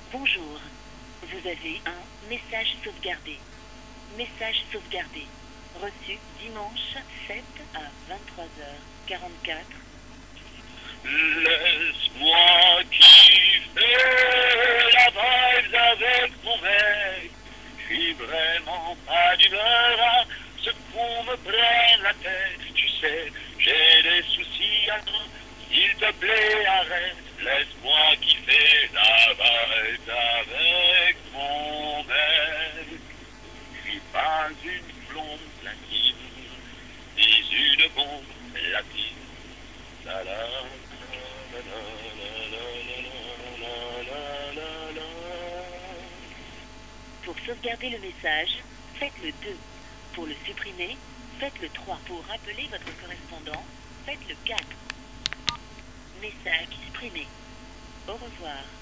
Bonjour. Vous avez un message sauvegardé. Message sauvegardé. Reçu dimanche 7 à 23h44. Laisse-moi kiffer la vibe avec mon mec. Je suis vraiment pas d'humeur à ce qu'on me prenne la tête. Tu sais, j'ai des soucis à toi. S'il te plaît, arrête. Laisse-moi kiffer la vibe avec mon mec. Je suis pas une blonde platine, ni une bombe latine. La la la la la la la la la. Pour sauvegarder le message, faites le 2. Pour le supprimer, faites le 3. Pour rappeler votre correspondant, faites le 4. Message supprimé. Au revoir.